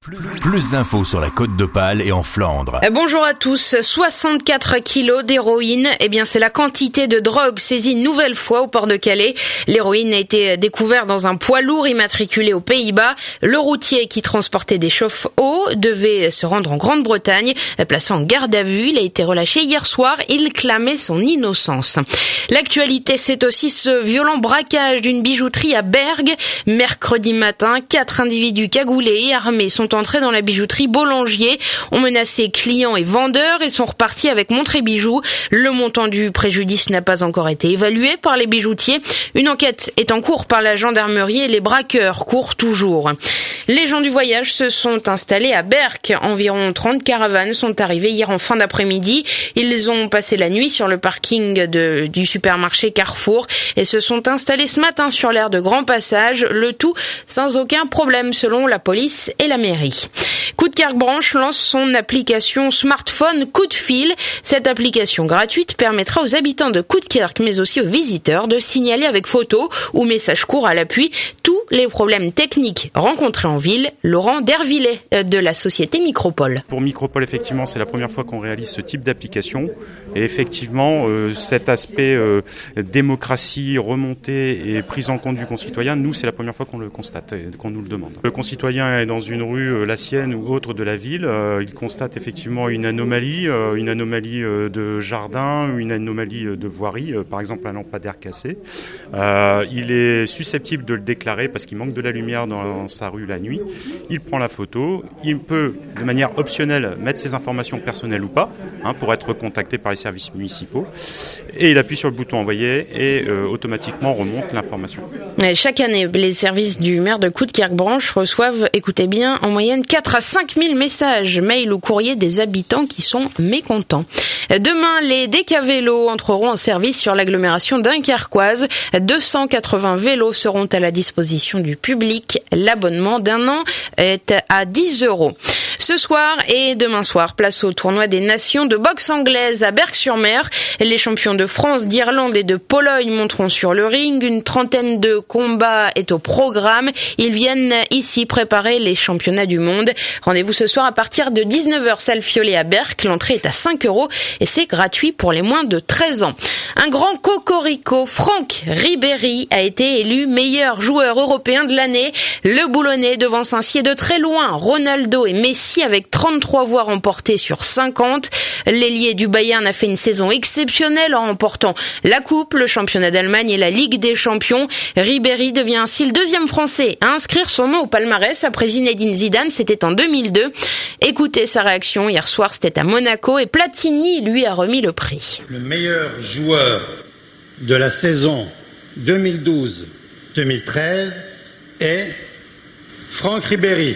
Plus d'infos sur la Côte d'Opale et en Flandre. Bonjour à tous. 64 kilos d'héroïne. C'est la quantité de drogue saisie une nouvelle fois au port de Calais. L'héroïne a été découverte dans un poids lourd immatriculé aux Pays-Bas. Le routier qui transportait des chauffe-eau devait se rendre en Grande-Bretagne. Placé en garde à vue, il a été relâché hier soir. Il clamait son innocence. L'actualité, c'est aussi ce violent braquage d'une bijouterie à Bergues. Mercredi matin, 4 individus cagoulés et armés sont entrés dans la bijouterie Bollangier, ont menacé clients et vendeurs et sont repartis avec montres et bijoux. Le montant du préjudice n'a pas encore été évalué par les bijoutiers. Une enquête est en cours par la gendarmerie et les braqueurs courent toujours. Les gens du voyage se sont installés à Berck. Environ 30 caravanes sont arrivées hier en fin d'après-midi. Ils ont passé la nuit sur le parking du supermarché Carrefour et se sont installés ce matin sur l'aire de Grand Passage, le tout sans aucun problème selon la police et la mairie. Coudekerque-Branche lance son application smartphone Coup de fil. Cette application gratuite permettra aux habitants de Coudekerque, mais aussi aux visiteurs, de signaler avec photo ou message court à l'appui tous les problèmes techniques rencontrés en ville. Laurent Dervillet de la société Micropole. Pour Micropole, effectivement, c'est la première fois qu'on réalise ce type d'application. Et effectivement, cet aspect démocratie, remontée et prise en compte du concitoyen, nous, c'est la première fois qu'on le constate et qu'on nous le demande. Le concitoyen est dans une rue, la sienne ou autre de la ville. Il constate effectivement une anomalie de jardin, une anomalie de voirie, par exemple un lampadaire cassé. Il est susceptible de le déclarer parce qu'il manque de la lumière dans sa rue la nuit. Il prend la photo, il peut de manière optionnelle mettre ses informations personnelles ou pas, pour être contacté par les services municipaux, et il appuie sur le bouton envoyer et automatiquement remonte l'information. Chaque année, les services du maire de Coudekerque-Branche reçoivent, écoutez bien, en moyenne 4 à 5 000 messages, mails ou courriers des habitants qui sont mécontents. Demain, les décavélos entreront en service sur l'agglomération dunkerquoise. 280 vélos seront à la disposition du public. L'abonnement d'un an est à 10 €. Ce soir et demain soir, place au tournoi des nations de boxe anglaise à Berck-sur-Mer. Les champions de France, d'Irlande et de Pologne monteront sur le ring. Une trentaine de combats est au programme. Ils viennent ici préparer les championnats du monde. Rendez-vous ce soir à partir de 19h, salle Fiolet à Berck. L'entrée est à 5 € et c'est gratuit pour les moins de 13 ans. Un grand cocorico, Franck Ribéry a été élu meilleur joueur européen de l'année. Le Boulonnais devance ainsi de très loin Ronaldo et Messi avec 33 voix remportées sur 50. L'ailier du Bayern a fait une saison exceptionnelle en remportant la Coupe, le championnat d'Allemagne et la Ligue des Champions. Ribéry devient ainsi le deuxième Français à inscrire son nom au palmarès après Zinedine Zidane, c'était en 2002. Écoutez sa réaction hier soir, c'était à Monaco et Platini lui a remis le prix. Le meilleur joueur de la saison 2012-2013 est Franck Ribéry.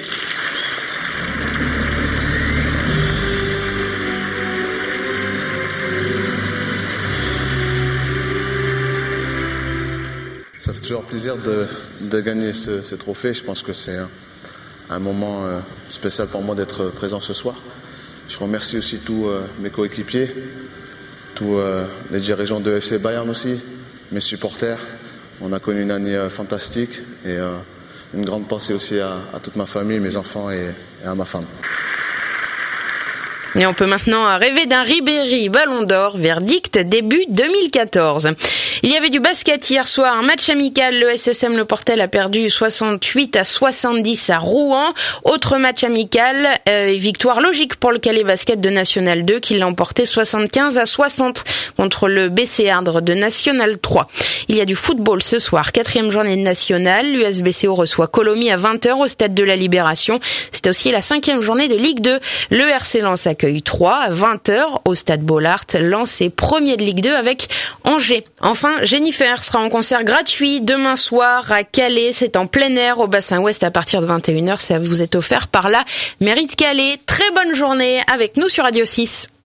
Ça fait toujours plaisir de gagner ce trophée. Je pense que c'est un moment spécial pour moi d'être présent ce soir. Je remercie aussi tous mes coéquipiers, tous les dirigeants de FC Bayern aussi, mes supporters. On a connu une année fantastique et une grande pensée aussi à toute ma famille, mes enfants et à ma femme. Et on peut maintenant rêver d'un Ribéry Ballon d'Or, verdict début 2014. Il y avait du basket hier soir, un match amical. Le SSM Le Portel a perdu 68-70 à Rouen. Autre match amical, victoire logique pour le Calais Basket de National 2 qui l'a emporté 75-60 contre le BC Ardres de National 3. Il y a du football ce soir, 4e journée de nationale. L'USBCO reçoit Colomiers à 20h au stade de la Libération. C'est aussi la 5e journée de Ligue 2. Le RC Lens accueille 3 à 20h au stade Bollaert. Lens est premier de Ligue 2 avec Angers. Enfin, Jennifer sera en concert gratuit demain soir à Calais. C'est en plein air au bassin ouest à partir de 21h. Ça vous est offert par la mairie de Calais. Très bonne journée avec nous sur Radio 6.